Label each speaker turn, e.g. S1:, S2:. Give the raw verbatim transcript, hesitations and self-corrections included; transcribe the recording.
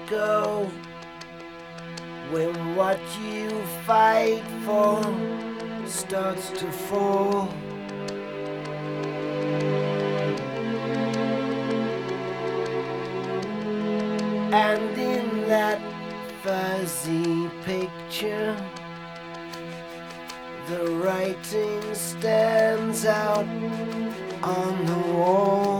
S1: go when what you fight for starts to fall. And in that fuzzy picture, the writing stands out on the wall.